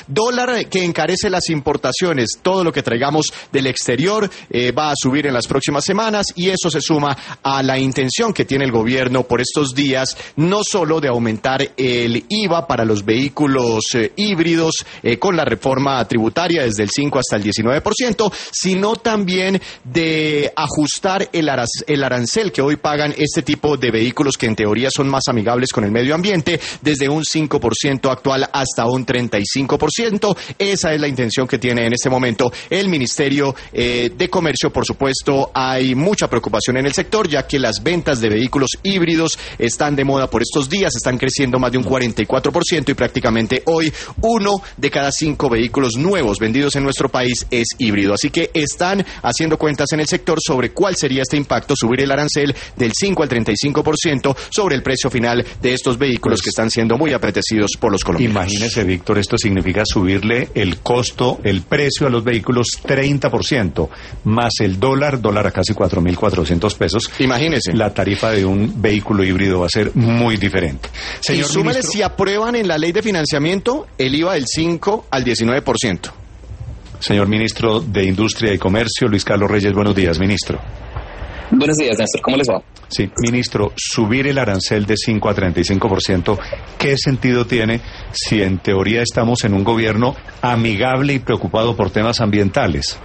Dólar que encarece las importaciones. Todo lo que traigamos del exterior va a subir en las próximas semanas, y eso se suma a la intención que tiene el gobierno por estos días, no solo de aumentar el IVA para los vehículos híbridos con la reforma tributaria desde el 5 hasta el 19%, sino también de ajustar el arancel que hoy pagan este tipo de vehículos que en teoría son más amigables con el medio ambiente, desde un 5% actual hasta un 35%. Esa es la intención que tiene en este momento el Ministerio de Comercio. Por supuesto, hay mucha preocupación en el sector, ya que las ventas de vehículos híbridos están de moda por estos días, están creciendo más de un 44%, y prácticamente hoy 1 de cada 5 vehículos nuevos vendidos en nuestro país es híbrido. Así que están haciendo cuentas en el sector sobre cuál sería este impacto, subir el arancel del 5 al 35% sobre el precio final de estos vehículos que están siendo muy apetecidos por los colombianos. Imagínese, Víctor, esto significa subirle el costo, el precio a los vehículos 30%, más el dólar a casi 4.400 pesos. Imagínese. La tarifa de un vehículo híbrido va a ser muy diferente. Señor y súmele, si aprueban en la ley de financiamiento el IVA del 5 al 19%. Señor ministro de Industria y Comercio, Luis Carlos Reyes, buenos días, ministro. Buenos días, Néstor, ¿cómo les va? Sí, ministro, subir el arancel de 5 a 35%, ¿qué sentido tiene si en teoría estamos en un gobierno amigable y preocupado por temas ambientales?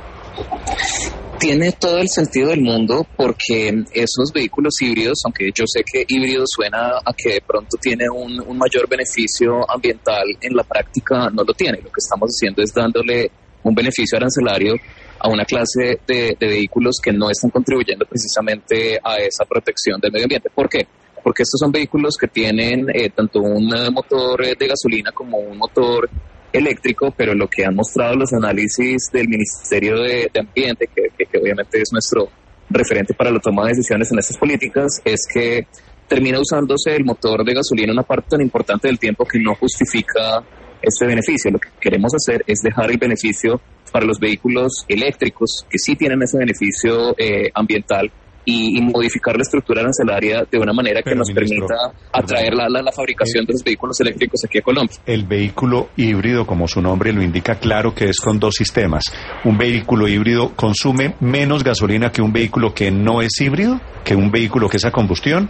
Tiene todo el sentido del mundo, porque esos vehículos híbridos, aunque yo sé que híbrido suena a que de pronto tiene un mayor beneficio ambiental, en la práctica no lo tiene. Lo que estamos haciendo es dándole un beneficio arancelario a una clase de vehículos que no están contribuyendo precisamente a esa protección del medio ambiente. ¿Por qué? Porque estos son vehículos que tienen tanto un motor de gasolina como un motor eléctrico, pero lo que han mostrado los análisis del Ministerio de Ambiente, que obviamente es nuestro referente para la toma de decisiones en estas políticas, es que termina usándose el motor de gasolina una parte tan importante del tiempo que no justifica este beneficio. Lo que queremos hacer es dejar el beneficio para los vehículos eléctricos que sí tienen ese beneficio ambiental, y modificar la estructura arancelaria de una manera que nos permita atraer la fabricación de los vehículos eléctricos aquí a Colombia. El vehículo híbrido, como su nombre lo indica, claro que es con dos sistemas. ¿Un vehículo híbrido consume menos gasolina que un vehículo que no es híbrido, que un vehículo que es a combustión?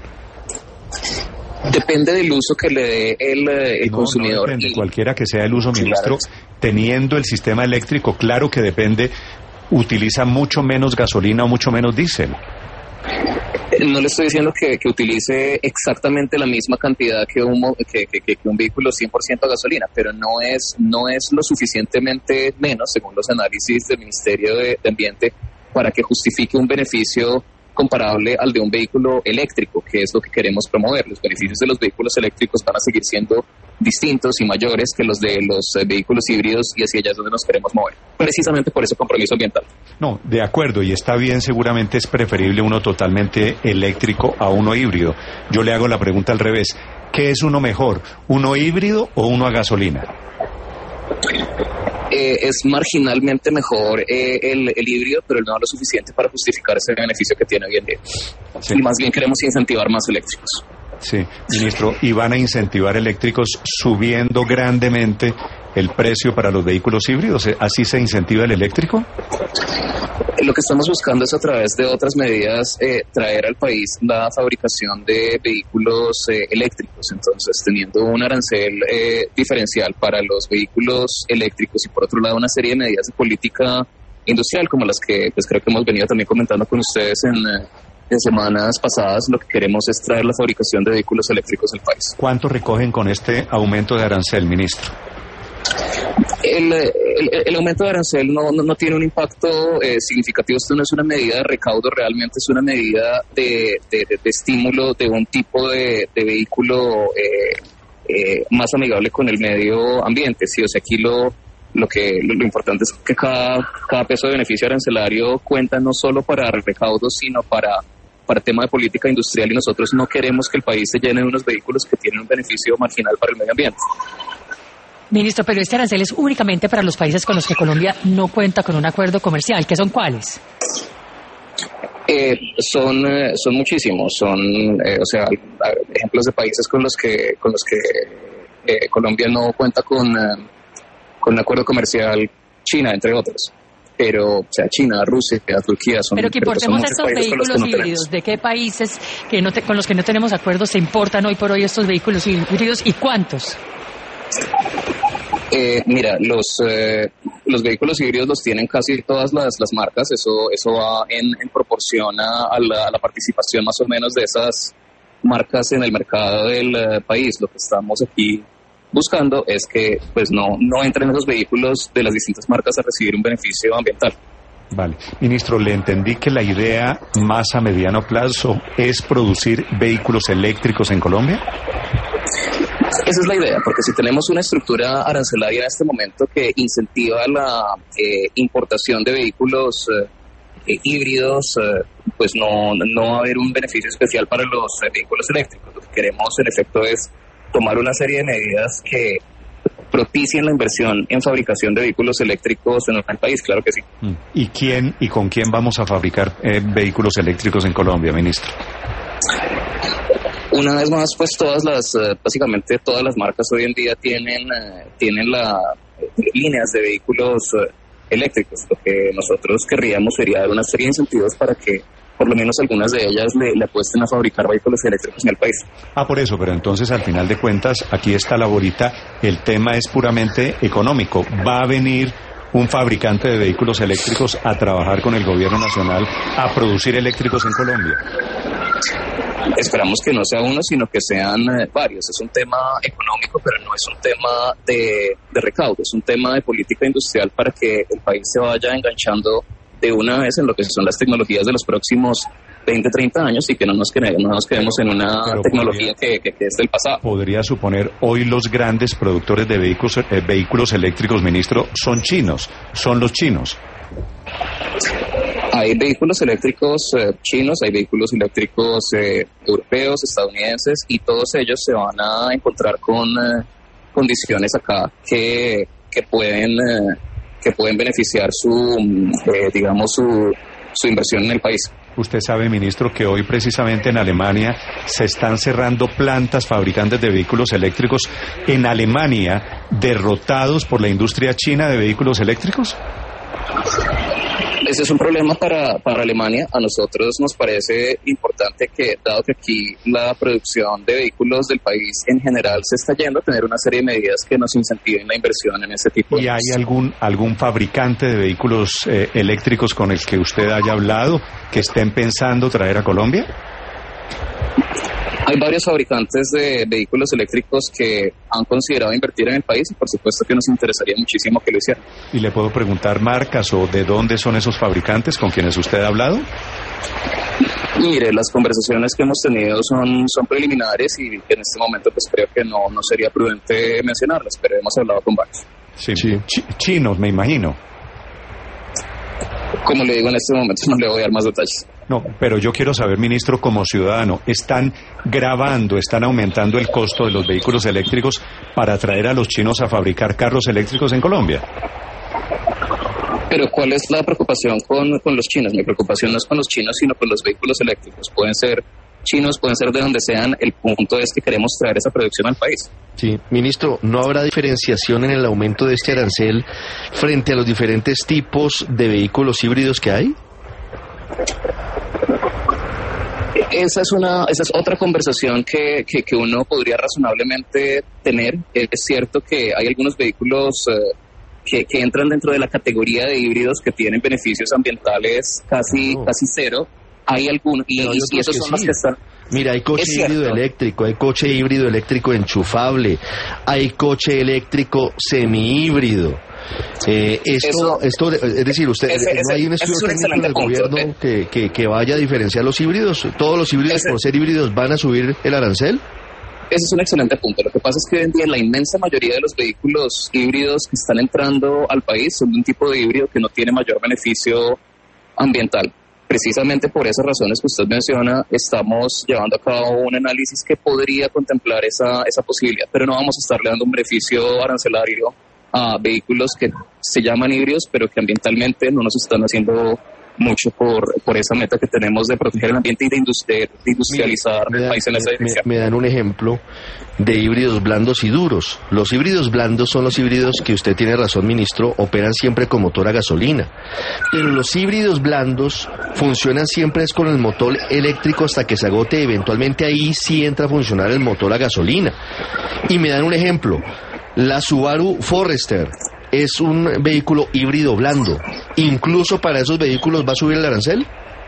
Depende del uso que le dé el consumidor. No depende, cualquiera que sea el uso, ministro, teniendo el sistema eléctrico, claro que depende, utiliza mucho menos gasolina o mucho menos diésel. No le estoy diciendo que utilice exactamente la misma cantidad que un vehículo 100% a gasolina, pero no es lo suficientemente menos, según los análisis del Ministerio de Ambiente, para que justifique un beneficio comparable al de un vehículo eléctrico, que es lo que queremos promover. Los beneficios de los vehículos eléctricos van a seguir siendo distintos y mayores que los de los vehículos híbridos, y hacia allá es donde nos queremos mover, precisamente por ese compromiso ambiental. No, de acuerdo, y está bien, seguramente es preferible uno totalmente eléctrico a uno híbrido. Yo le hago la pregunta al revés, ¿qué es uno mejor, uno híbrido o uno a gasolina? Es marginalmente mejor el híbrido, pero no lo suficiente para justificar ese beneficio que tiene hoy en día. Sí. Y más bien queremos incentivar más eléctricos. Sí, ministro, ¿y van a incentivar eléctricos subiendo grandemente el precio para los vehículos híbridos? ¿Así se incentiva el eléctrico? Lo que estamos buscando es, a través de otras medidas, traer al país la fabricación de vehículos eléctricos. Entonces, teniendo un arancel diferencial para los vehículos eléctricos, y por otro lado una serie de medidas de política industrial, como las que pues creo que hemos venido también comentando con ustedes en semanas pasadas, lo que queremos es traer la fabricación de vehículos eléctricos al país. ¿Cuánto recogen con este aumento de arancel, ministro? El aumento de arancel no tiene un impacto significativo. Esto no es una medida de recaudo, realmente es una medida de estímulo de un tipo de vehículo más amigable con el medio ambiente. Sí, o sea, aquí lo importante es que cada peso de beneficio arancelario cuenta no solo para recaudo, sino para tema de política industrial, y nosotros no queremos que el país se llene de unos vehículos que tienen un beneficio marginal para el medio ambiente. Ministro, pero este arancel es únicamente para los países con los que Colombia no cuenta con un acuerdo comercial. ¿Qué son cuáles? Son muchísimos. Son, ejemplos de países con los que Colombia no cuenta con un acuerdo comercial China, entre otros. Pero, o sea, China, Rusia, Turquía son... Pero que importemos estos vehículos híbridos, ¿de qué países con los que no tenemos acuerdos se importan hoy por hoy estos vehículos híbridos y cuántos? Mira, los vehículos híbridos los tienen casi todas las marcas, eso va en proporción a la participación más o menos de esas marcas en el mercado del país. Lo que estamos aquí buscando es que pues no entren esos vehículos de las distintas marcas a recibir un beneficio ambiental. Vale. Ministro, le entendí que la idea más a mediano plazo es producir vehículos eléctricos en Colombia. Esa es la idea, porque si tenemos una estructura arancelaria en este momento que incentiva la importación de vehículos híbridos, pues no va a haber un beneficio especial para los vehículos eléctricos. Lo que queremos en efecto es tomar una serie de medidas que propicien la inversión en fabricación de vehículos eléctricos en el país, claro que sí. ¿Y quién y con quién vamos a fabricar vehículos eléctricos en Colombia, ministro? Una vez más, pues básicamente todas las marcas hoy en día tienen líneas de vehículos eléctricos. Lo que nosotros querríamos sería dar una serie de incentivos para que por lo menos algunas de ellas le apuesten a fabricar vehículos eléctricos en el país. Por eso, pero entonces al final de cuentas, aquí está la bolita, el tema es puramente económico. ¿Va a venir un fabricante de vehículos eléctricos a trabajar con el gobierno nacional a producir eléctricos en Colombia? Esperamos que no sea uno, sino que sean varios. Es un tema económico, pero no es un tema de recaudo, es un tema de política industrial para que el país se vaya enganchando de una vez en lo que son las tecnologías de los próximos 20, 30 años y que no nos quedemos en una tecnología que es del pasado. ¿Podría suponer hoy los grandes productores de vehículos eléctricos, ministro, son chinos, son los chinos? Hay vehículos eléctricos chinos, hay vehículos eléctricos europeos, estadounidenses, y todos ellos se van a encontrar con condiciones acá que pueden beneficiar su inversión en el país. Usted sabe, ministro, que hoy precisamente en Alemania se están cerrando plantas fabricantes de vehículos eléctricos en Alemania, derrotados por la industria china de vehículos eléctricos. Ese es un problema para Alemania. A nosotros nos parece importante que, dado que aquí la producción de vehículos del país en general se está yendo, a tener una serie de medidas que nos incentiven la inversión en ese tipo de cosas. ¿Y hay algún fabricante de vehículos eléctricos con el que usted haya hablado que estén pensando traer a Colombia? Hay varios fabricantes de vehículos eléctricos que han considerado invertir en el país y por supuesto que nos interesaría muchísimo que lo hicieran. ¿Y le puedo preguntar marcas o de dónde son esos fabricantes con quienes usted ha hablado? Mire, las conversaciones que hemos tenido son preliminares y en este momento pues creo que no sería prudente mencionarlas, pero hemos hablado con varios. Sí. Chinos, me imagino. Como le digo, en este momento no le voy a dar más detalles. No, pero yo quiero saber, ministro, como ciudadano, ¿están aumentando el costo de los vehículos eléctricos para traer a los chinos a fabricar carros eléctricos en Colombia? Pero ¿cuál es la preocupación con los chinos? Mi preocupación no es con los chinos, sino con los vehículos eléctricos. Pueden ser chinos, pueden ser de donde sean, el punto es que queremos traer esa producción al país. Sí, ministro, ¿no habrá diferenciación en el aumento de este arancel frente a los diferentes tipos de vehículos híbridos que hay? Esa es otra conversación que uno podría razonablemente tener. Es cierto que hay algunos vehículos que entran dentro de la categoría de híbridos que tienen beneficios ambientales casi cero. Hay algunos, y esos son los que están... Mira, hay coche híbrido eléctrico, hay coche híbrido eléctrico enchufable, hay coche eléctrico semi-híbrido. Esto, es decir, ¿no hay un estudio técnico del gobierno que vaya a diferenciar los híbridos? ¿Todos los híbridos, por ser híbridos, van a subir el arancel? Ese es un excelente punto. Lo que pasa es que hoy en día la inmensa mayoría de los vehículos híbridos que están entrando al país son de un tipo de híbrido que no tiene mayor beneficio ambiental. Precisamente por esas razones que usted menciona, estamos llevando a cabo un análisis que podría contemplar esa posibilidad, pero no vamos a estarle dando un beneficio arancelario a vehículos que se llaman híbridos, pero que ambientalmente no nos están haciendo mucho por esa meta que tenemos de proteger el ambiente y de industrializar el país en esa dirección. Me dan un ejemplo de híbridos blandos y duros. Los híbridos blandos son los híbridos que usted tiene razón, ministro, operan siempre con motor a gasolina. Pero los híbridos blandos funcionan siempre es con el motor eléctrico hasta que se agote. Eventualmente ahí sí entra a funcionar el motor a gasolina. Y me dan un ejemplo. La Subaru Forester es un vehículo híbrido blando. ¿Incluso para esos vehículos va a subir el arancel?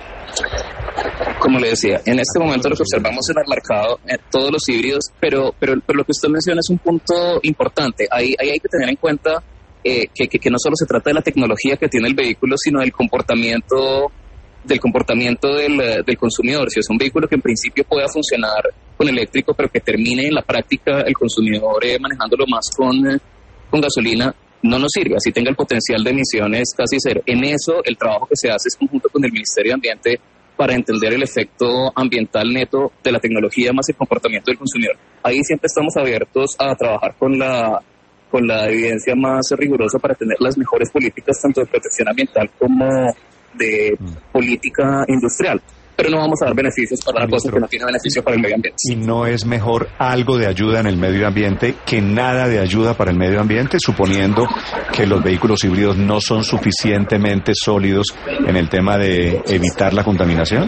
Como le decía, en este momento lo que observamos en el mercado, todos los híbridos, pero lo que usted menciona es un punto importante. Ahí hay que tener en cuenta que no solo se trata de la tecnología que tiene el vehículo, sino del comportamiento del consumidor. Si es un vehículo que en principio pueda funcionar con eléctrico, pero que termine en la práctica el consumidor manejándolo más con gasolina, no nos sirve, así tenga el potencial de emisiones casi cero. En eso, el trabajo que se hace es conjunto con el Ministerio de Ambiente para entender el efecto ambiental neto de la tecnología más el comportamiento del consumidor. Ahí siempre estamos abiertos a trabajar con la evidencia más rigurosa para tener las mejores políticas, tanto de protección ambiental como de política industrial. Pero no vamos a dar beneficios para una cosa que no tiene beneficio para el medio ambiente. ¿Y no es mejor algo de ayuda en el medio ambiente que nada de ayuda para el medio ambiente, suponiendo que los vehículos híbridos no son suficientemente sólidos en el tema de evitar la contaminación?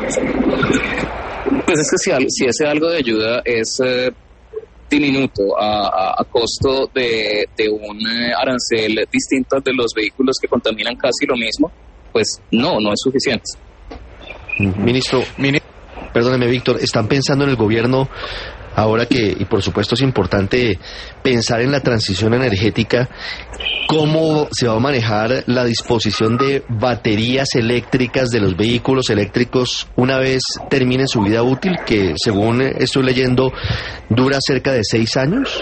Pues es que si ese algo de ayuda es diminuto a costo de un arancel distinto de los vehículos que contaminan casi lo mismo, pues no es suficiente. Ministro, perdóneme, Víctor, ¿están pensando en el gobierno ahora y por supuesto es importante pensar en la transición energética, cómo se va a manejar la disposición de baterías eléctricas de los vehículos eléctricos una vez terminen su vida útil, que según estoy leyendo dura cerca de 6 años?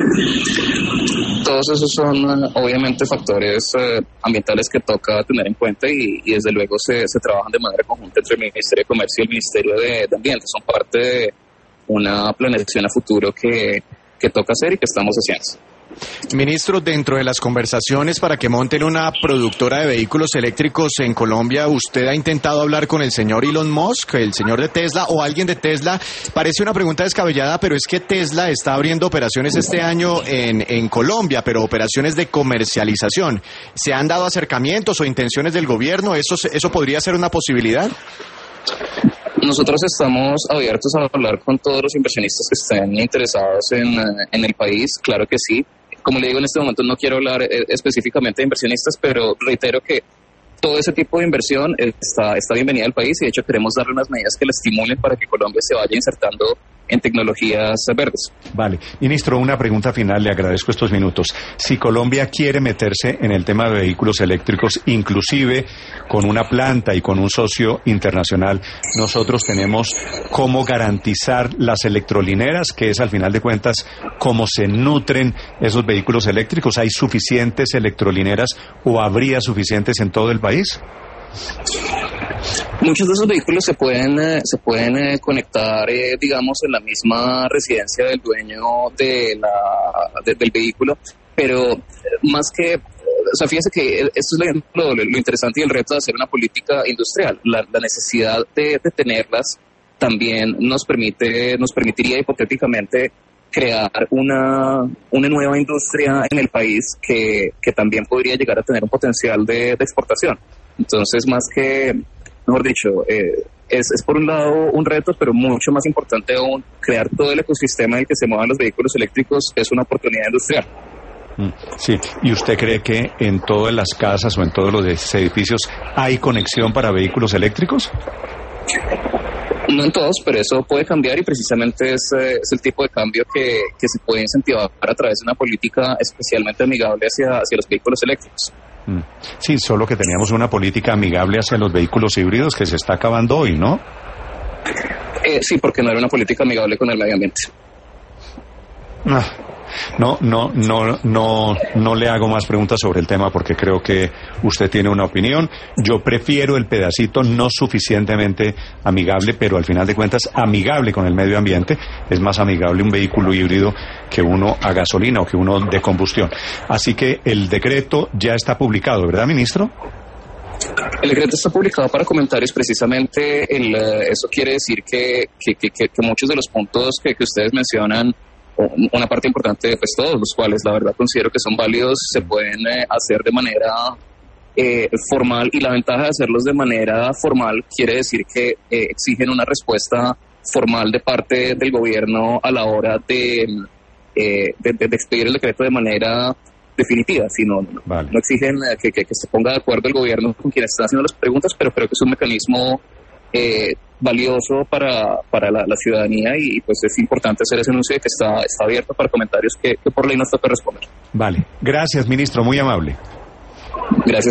Todos esos son obviamente factores ambientales que toca tener en cuenta y desde luego se trabajan de manera conjunta entre el Ministerio de Comercio y el Ministerio de Ambiente. Son parte de una planeación a futuro que toca hacer y que estamos haciendo. Ministro, dentro de las conversaciones para que monten una productora de vehículos eléctricos en Colombia, ¿usted ha intentado hablar con el señor Elon Musk, el señor de Tesla o alguien de Tesla? Parece una pregunta descabellada, pero es que Tesla está abriendo operaciones este año en Colombia, pero operaciones de comercialización. ¿Se han dado acercamientos o intenciones del gobierno? ¿Eso podría ser una posibilidad? Nosotros estamos abiertos a hablar con todos los inversionistas que estén interesados en el país, claro que sí. Como le digo, en este momento no quiero hablar específicamente de inversionistas, pero reitero que todo ese tipo de inversión está bienvenida al país y de hecho queremos darle unas medidas que le estimulen para que Colombia se vaya insertando en tecnologías verdes. Vale. Ministro, una pregunta final, le agradezco estos minutos. Si Colombia quiere meterse en el tema de vehículos eléctricos, inclusive con una planta y con un socio internacional, nosotros tenemos cómo garantizar las electrolineras, que es al final de cuentas cómo se nutren esos vehículos eléctricos. ¿Hay suficientes electrolineras o habría suficientes en todo el país? Muchos de esos vehículos se pueden conectar, digamos, en la misma residencia del dueño del vehículo, pero más que, o sea, fíjese que esto es lo interesante y el reto de hacer una política industrial. La necesidad de tenerlas también nos permitiría hipotéticamente crear una nueva industria en el país que también podría llegar a tener un potencial de exportación. Entonces, más que, mejor dicho, es por un lado un reto, pero mucho más importante aún, crear todo el ecosistema en el que se muevan los vehículos eléctricos es una oportunidad industrial. Sí, ¿y usted cree que en todas las casas o en todos los edificios hay conexión para vehículos eléctricos? No en todos, pero eso puede cambiar y precisamente es el tipo de cambio que se puede incentivar a través de una política especialmente amigable hacia los vehículos eléctricos. Sí, solo que teníamos una política amigable hacia los vehículos híbridos que se está acabando hoy, ¿no? Sí, porque no era una política amigable con el medio ambiente. No le hago más preguntas sobre el tema porque creo que usted tiene una opinión. Yo prefiero el pedacito no suficientemente amigable, pero al final de cuentas amigable con el medio ambiente. Es más amigable un vehículo híbrido que uno a gasolina o que uno de combustión. Así que el decreto ya está publicado, ¿verdad, ministro? El decreto está publicado para comentarios. Precisamente eso quiere decir que muchos de los puntos que ustedes mencionan, una parte importante, pues todos los cuales la verdad considero que son válidos, se pueden hacer de manera formal, y la ventaja de hacerlos de manera formal quiere decir que exigen una respuesta formal de parte del gobierno a la hora de expedir el decreto de manera definitiva, sino no exigen que se ponga de acuerdo el gobierno con quien está haciendo las preguntas, pero creo que es un mecanismo valioso para la ciudadanía, y pues es importante hacer ese anuncio de que está abierto para comentarios que por ley nos toca responder. Vale, gracias, ministro, muy amable. Gracias.